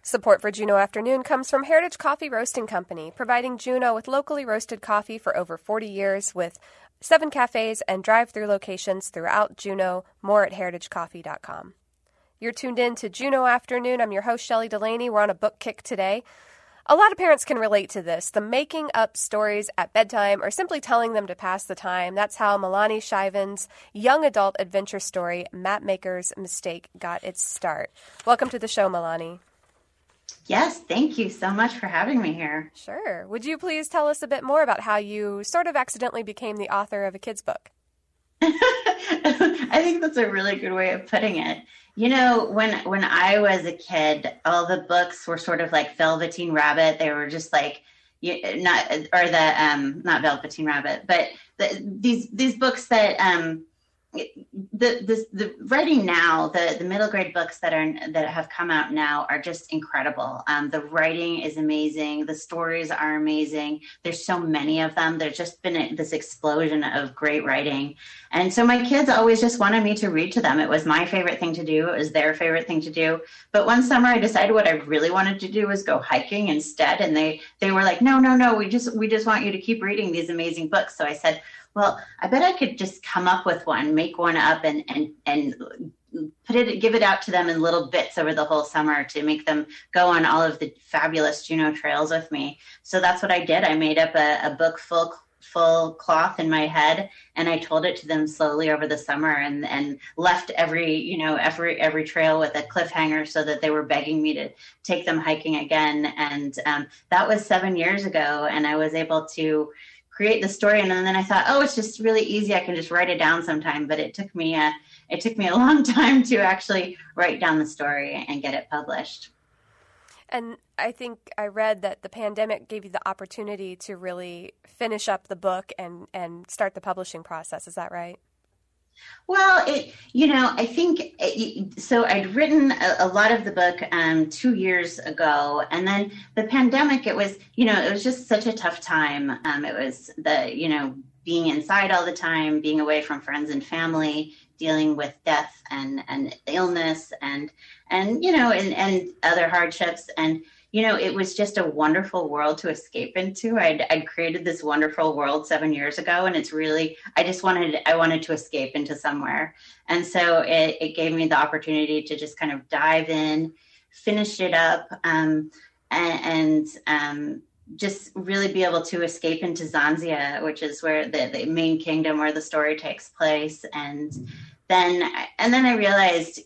Support for Juneau Afternoon comes from Heritage Coffee Roasting Company, providing Juneau with locally roasted coffee for over 40 years with 7 cafes and drive-through locations throughout Juneau. More at heritagecoffee.com. You're tuned in to Juneau Afternoon. I'm your host, Shelley Delaney. We're on a book kick today. A lot of parents can relate to this, the making up stories at bedtime or simply telling them to pass the time. That's how Milani Schiaven's young adult adventure story, Mapmaker's Mistake, got its start. Welcome to the show, Milani. Yes, thank you so much for having me here. Sure. Would you please tell us a bit more about how you sort of accidentally became the author of a kid's book? I think that's a really good way of putting it. You know, when I was a kid, all the books were sort of like Velveteen Rabbit. They were just like, not Velveteen Rabbit, but these books that the writing now, the middle grade books that have come out now are just incredible. The writing is amazing. The stories are amazing. There's so many of them. There's just been this explosion of great writing. And so my kids always just wanted me to read to them. It was my favorite thing to do. It was their favorite thing to do. But one summer I decided what I really wanted to do was go hiking instead. And they were like, no, we just want you to keep reading these amazing books. So I said, well, I bet I could just come up with one, make one up and give it out to them in little bits over the whole summer to make them go on all of the fabulous Juneau trails with me. So that's what I did. I made up a book full cloth in my head, and I told it to them slowly over the summer and left every trail with a cliffhanger so that they were begging me to take them hiking again. And that was 7 years ago, and I was able to create the story. And then I thought, oh, it's just really easy. I can just write it down sometime. But it took me a long time to actually write down the story and get it published. And I think I read that the pandemic gave you the opportunity to really finish up the book and start the publishing process. Is that right? Well, I think so. I'd written a lot of the book 2 years ago, and then the pandemic. It was just such a tough time. It was being inside all the time, being away from friends and family, dealing with death and illness and other hardships. And it was just a wonderful world to escape into. I'd created this wonderful world 7 years ago, and it's really, I wanted to escape into somewhere. And so it gave me the opportunity to just kind of dive in, finish it up, and just really be able to escape into Zanzia, which is where the main kingdom where the story takes place. And then I realized,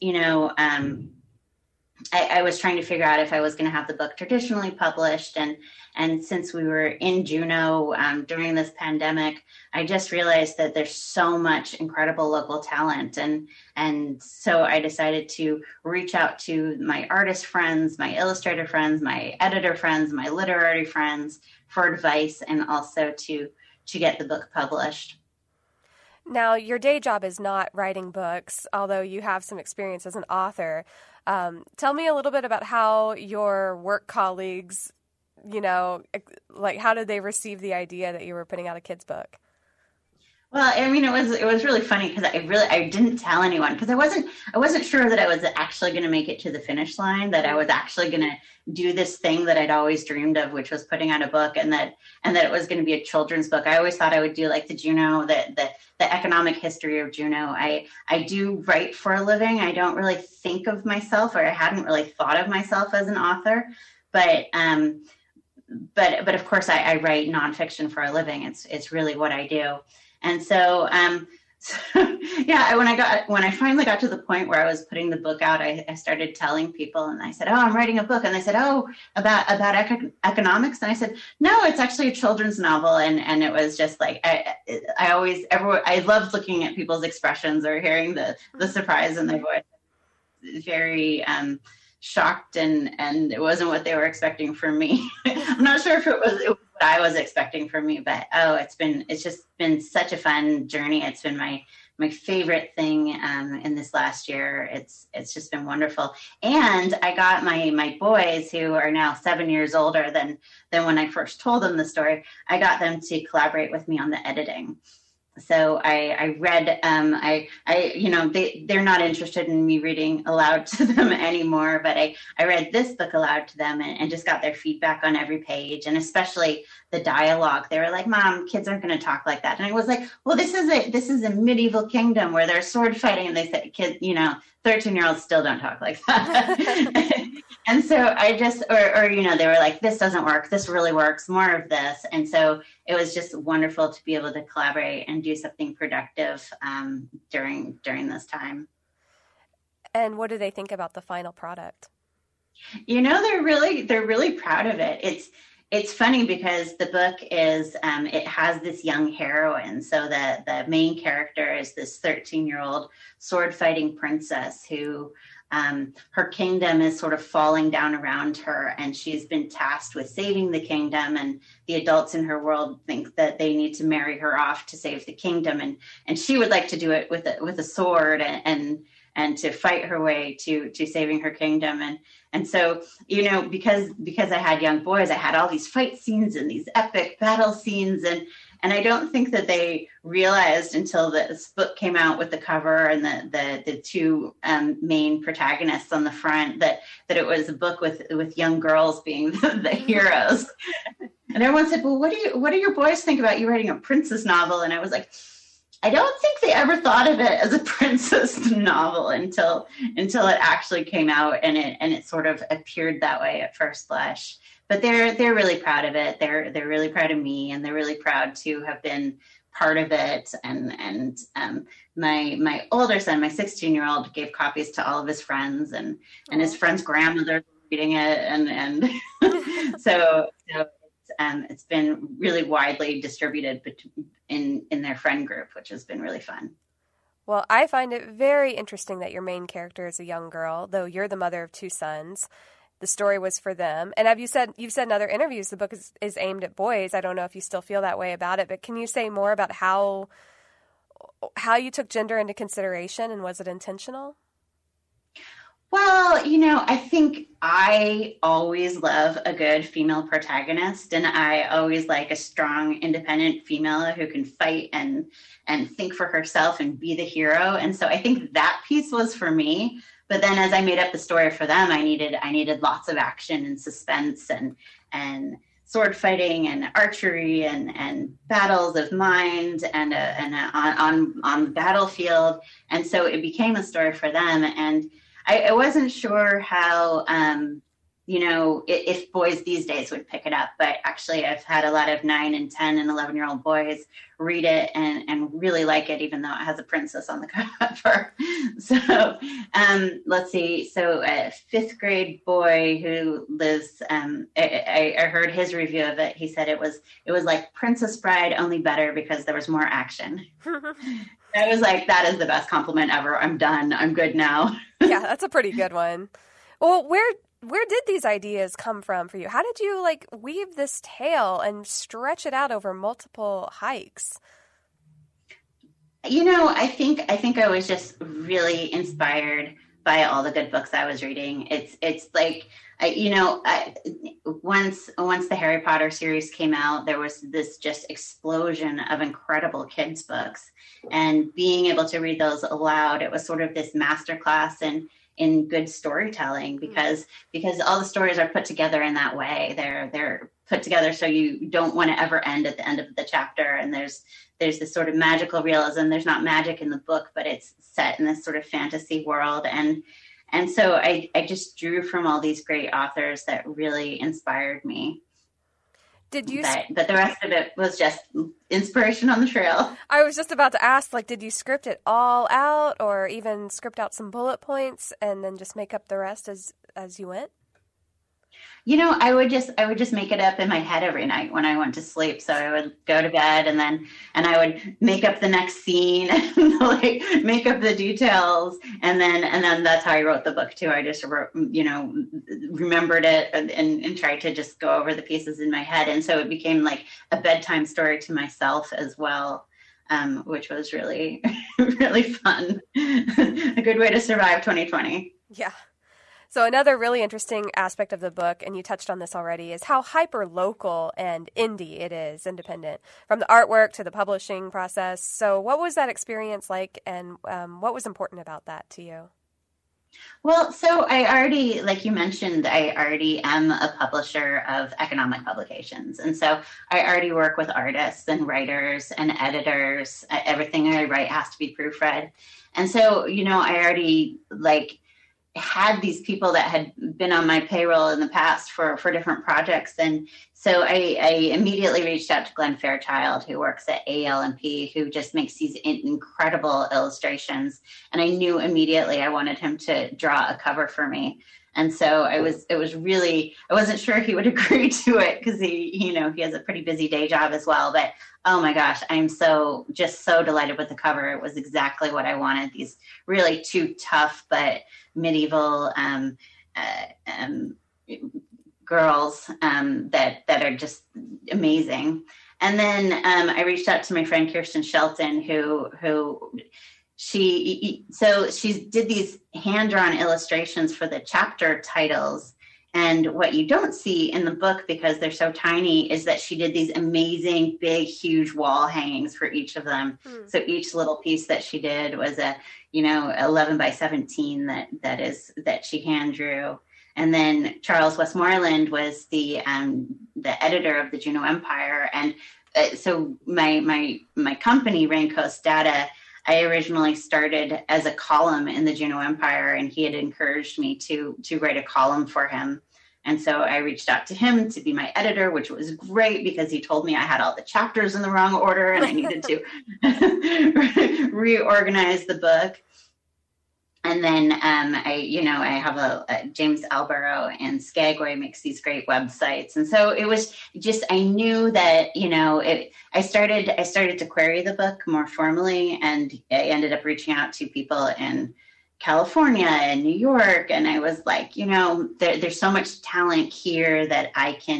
I was trying to figure out if I was going to have the book traditionally published. And since we were in Juneau during this pandemic, I just realized that there's so much incredible local talent. And so I decided to reach out to my artist friends, my illustrator friends, my editor friends, my literary friends for advice and also to get the book published. Now, your day job is not writing books, although you have some experience as an author. Tell me a little bit about how your work colleagues, how did they receive the idea that you were putting out a kid's book? Well, I mean, it was really funny because I didn't tell anyone because I wasn't sure that I was actually going to make it to the finish line, that I was actually going to do this thing that I'd always dreamed of, which was putting out a book, and that it was going to be a children's book. I always thought I would do like the Juneau, the economic history of Juneau. I do write for a living. I don't really think of myself, or I hadn't really thought of myself as an author, but of course I write nonfiction for a living. It's really what I do. And so, yeah, when I finally got to the point where I was putting the book out, I started telling people, and I said, oh, I'm writing a book. And they said, oh, about economics. And I said, no, it's actually a children's novel. And it was just like, I loved looking at people's expressions or hearing the surprise in their voice. Very, shocked and it wasn't what they were expecting from me. I'm not sure if it was what I was expecting from me, but it's just been such a fun journey. It's been my favorite thing in this last year. It's just been wonderful. And I got my boys, who are now 7 years older than when I first told them the story, I got them to collaborate with me on the editing. So I read, they're not interested in me reading aloud to them anymore, but I read this book aloud to them and just got their feedback on every page, and especially the dialogue. They were like, "Mom, kids aren't going to talk like that." And I was like, "Well, this is a medieval kingdom where there's sword fighting." And they said, "Kids, 13-year-olds still don't talk like that." And so I just, they were like, "This doesn't work. This really works. More of this." And so it was just wonderful to be able to collaborate and do something productive during this time. And what do they think about the final product? They're really proud of it. It's funny because the book is it has this young heroine. So the main character is this 13-year-old sword fighting princess who her kingdom is sort of falling down around her, and she's been tasked with saving the kingdom, and the adults in her world think that they need to marry her off to save the kingdom, and she would like to do it with a sword and to fight her way to saving her kingdom. And so, because I had young boys, I had all these fight scenes and these epic battle scenes, and I don't think that they realized until this book came out with the cover and the two main protagonists on the front that it was a book with young girls being the heroes. And everyone said, "Well, what do your boys think about you writing a princess novel?" And I was like, I don't think they ever thought of it as a princess novel until it actually came out, and it sort of appeared that way at first blush. But they're really proud of it. They're really proud of me, and they're really proud to have been part of it. And my older son, my 16-year-old, gave copies to all of his friends, and his friends' grandmothers were reading it, and so it's been really widely distributed in their friend group, which has been really fun. Well, I find it very interesting that your main character is a young girl, though you're the mother of two sons. The story was for them. And you've said in other interviews the book is aimed at boys. I don't know if you still feel that way about it, but can you say more about how you took gender into consideration, and was it intentional? Well, I think I always love a good female protagonist, and I always like a strong, independent female who can fight and think for herself and be the hero. And so I think that piece was for me. But then as I made up the story for them, I needed lots of action and suspense and sword fighting and archery and battles of mind and on the battlefield. And so it became a story for them. And I wasn't sure how, if boys these days would pick it up, but actually I've had a lot of 9 and 10 and 11-year-old boys read it and really like it, even though it has a princess on the cover. So let's see. So a 5th grade boy who lives, I heard his review of it. He said it was like Princess Bride, only better because there was more action. I was like, that is the best compliment ever. I'm done. I'm good now. Yeah, that's a pretty good one. Well, where did these ideas come from for you? How did you weave this tale and stretch it out over multiple hikes? I think I was just really inspired by all the good books I was reading. It's like, once the Harry Potter series came out, there was this just explosion of incredible kids books, and being able to read those aloud, it was sort of this masterclass in good storytelling, because all the stories are put together in that way. They're put together so you don't want to ever end at the end of the chapter, and there's this sort of magical realism. There's not magic in the book, but it's set in this sort of fantasy world, and so I just drew from all these great authors that really inspired me. Did you? But the rest of it was just inspiration on the trail. I was just about to ask, did you script it all out, or even script out some bullet points and then just make up the rest as you went? I would just make it up in my head every night when I went to sleep. So I would go to bed and I would make up the next scene and make up the details. And then that's how I wrote the book too. I just wrote, remembered it and tried to just go over the pieces in my head. And so it became like a bedtime story to myself as well. Which was really, really fun. A good way to survive 2020. Yeah. So another really interesting aspect of the book, and you touched on this already, is how hyper-local and indie it is, independent, from the artwork to the publishing process. So what was that experience like, and what was important about that to you? Well, so I already, like you mentioned, I already am a publisher of economic publications. And so I already work with artists and writers and editors. Everything I write has to be proofread. And so, I already had these people that had been on my payroll in the past for different projects. And so I immediately reached out to Glenn Fairchild, who works at AL&P, who just makes these incredible illustrations. And I knew immediately I wanted him to draw a cover for me. And so I wasn't sure he would agree to it because he has a pretty busy day job as well. But oh my gosh, I'm so delighted with the cover. It was exactly what I wanted. These really two tough but medieval girls that are just amazing. And then I reached out to my friend Kirsten Shelton, who she did these hand-drawn illustrations for the chapter titles. And what you don't see in the book, because they're so tiny, is that she did these amazing, big, huge wall hangings for each of them. So each little piece that she did was 11 by 17 that she hand drew. And then Charles Westmoreland was the editor of the Juneau Empire. And so my company, Raincoast Data, I originally started as a column in the Juneau Empire, and he had encouraged me to write a column for him. And so I reached out to him to be my editor, which was great because he told me I had all the chapters in the wrong order and I needed to reorganize the book. And then I have a James Alborough and Skagway makes these great websites. And so it was just, I knew that, I started to query the book more formally, and I ended up reaching out to people in California and New York. And I was like, there's so much talent here that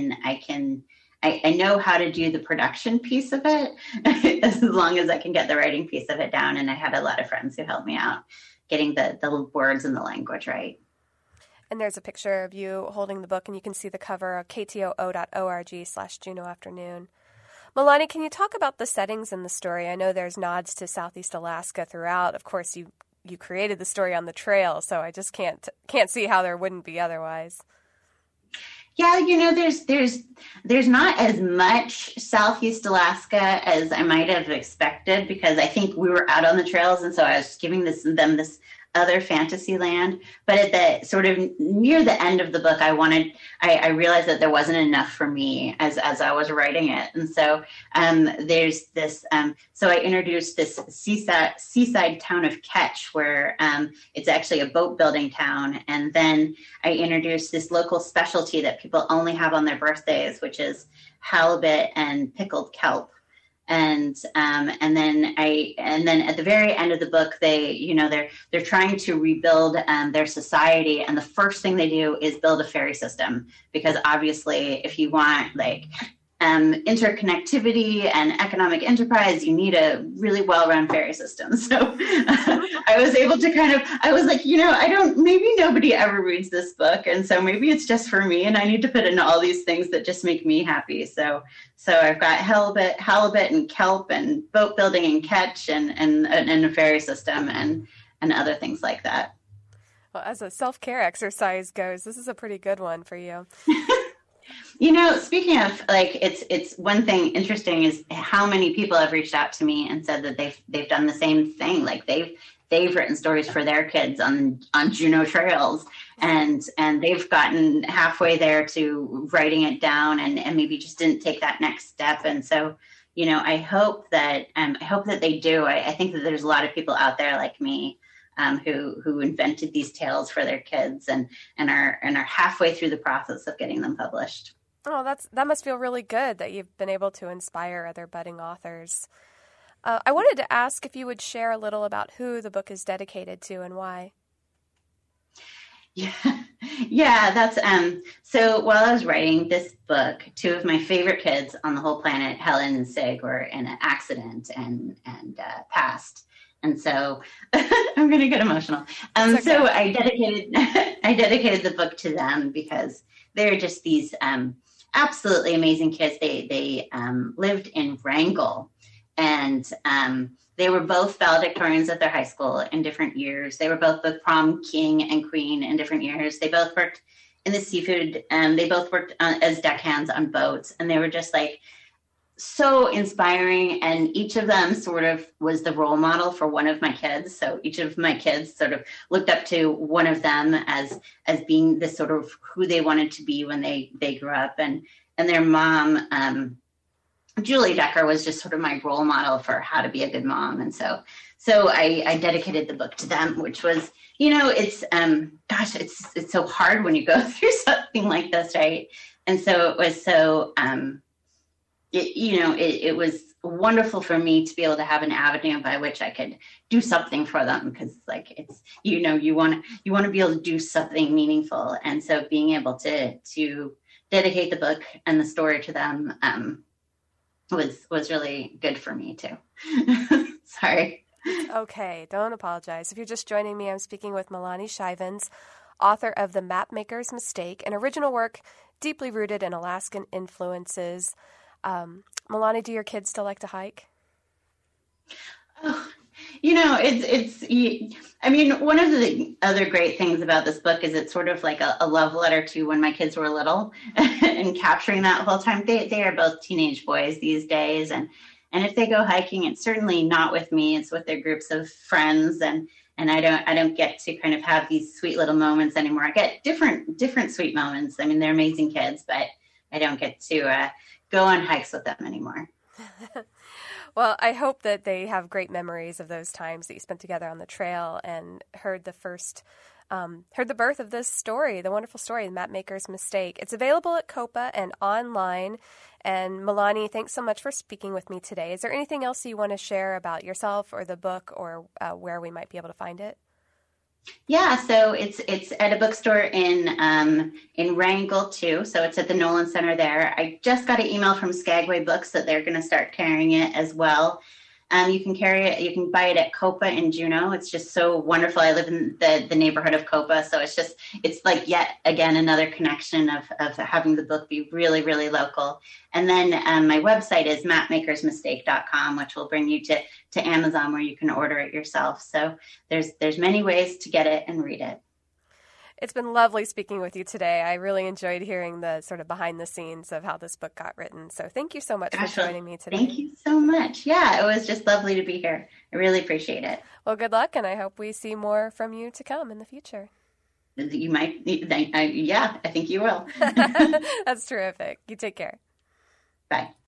I know how to do the production piece of it as long as I can get the writing piece of it down. And I had a lot of friends who helped me out getting the words and the language right. And there's a picture of you holding the book, and you can see the cover of ktoo.org/Juneau Afternoon. Milani, can you talk about the settings in the story? I know there's nods to Southeast Alaska throughout. Of course, you created the story on the trail, so I just can't see how there wouldn't be otherwise. Yeah, there's not as much Southeast Alaska as I might have expected, because I think we were out on the trails, and so I was giving them this other fantasy land. But at the sort of near the end of the book, I realized that there wasn't enough for me as I was writing it. And so there's this, so I introduced this seaside town of Ketch, where it's actually a boat building town. And then I introduced this local specialty that people only have on their birthdays, which is halibut and pickled kelp. And then at the very end of the book, they're trying to rebuild their society, and the first thing they do is build a ferry system, because obviously, if you want interconnectivity and economic enterprise, you need a really well-run ferry system. So I was able to maybe nobody ever reads this book, and so maybe it's just for me, and I need to put in all these things that just make me happy. So I've got halibut and kelp and boat building and Ketch and a ferry system and other things like that. Well, as a self-care exercise goes, this is a pretty good one for you. Speaking of, it's one thing interesting is how many people have reached out to me and said that they've done the same thing. Like they've written stories for their kids on Juneau trails, and they've gotten halfway there to writing it down and maybe just didn't take that next step. And so, I hope that they do. I think that there's a lot of people out there like me who invented these tales for their kids and are halfway through the process of getting them published. Oh, that must feel really good that you've been able to inspire other budding authors. I wanted to ask if you would share a little about who the book is dedicated to and why. Yeah, that's so while I was writing this book, two of my favorite kids on the whole planet, Helen and Sig, were in an accident and passed. And so I'm going to get emotional. Okay. So I dedicated the book to them because they're just these absolutely amazing kids. They lived in Wrangell, and they were both valedictorians at their high school in different years. They were both the prom king and queen in different years. They both worked in the seafood. They both worked as deckhands on boats, and they were just like so inspiring. And each of them sort of was the role model for one of my kids. So each of my kids sort of looked up to one of them as being this sort of who they wanted to be when they grew up. And their mom, Julie Decker, was just sort of my role model for how to be a good mom. And so I dedicated the book to them, which was, it's it's so hard when you go through something like this, right? And so it was so it was wonderful for me to be able to have an avenue by which I could do something for them, because like it's you want to be able to do something meaningful. And so being able to dedicate the book and the story to them was really good for me too. Sorry. Okay, don't apologize. If you're just joining me, I'm speaking with Melanie Shivens, author of The Mapmaker's Mistake, an original work deeply rooted in Alaskan influences. Melanie, do your kids still like to hike? Oh, one of the other great things about this book is it's sort of like a love letter to when my kids were little and capturing that whole time. They are both teenage boys these days. And if they go hiking, it's certainly not with me. It's with their groups of friends. And I don't get to kind of have these sweet little moments anymore. I get different sweet moments. I mean, they're amazing kids, but I don't get to go on hikes with them anymore. Well, I hope that they have great memories of those times that you spent together on the trail and heard the birth of this story, the wonderful story, The Mapmaker's Mistake. It's available at COPA and online. And Melanie, thanks so much for speaking with me today. Is there anything else you want to share about yourself or the book, or where we might be able to find it? Yeah, so it's at a bookstore in Wrangell too. So it's at the Nolan Center there. I just got an email from Skagway Books that they're going to start carrying it as well. You can carry it. You can buy it at COPA in Juneau. It's just so wonderful. I live in the neighborhood of COPA, so it's like yet again another connection of having the book be really, really local. And then my website is mapmakersmistake.com, which will bring you to Amazon, where you can order it yourself. So there's many ways to get it and read it. It's been lovely speaking with you today. I really enjoyed hearing the sort of behind the scenes of how this book got written. So thank you so much for joining me today. Thank you so much. Yeah, it was just lovely to be here. I really appreciate it. Well, good luck, and I hope we see more from you to come in the future. You might. Yeah, I think you will. That's terrific. You take care. Bye.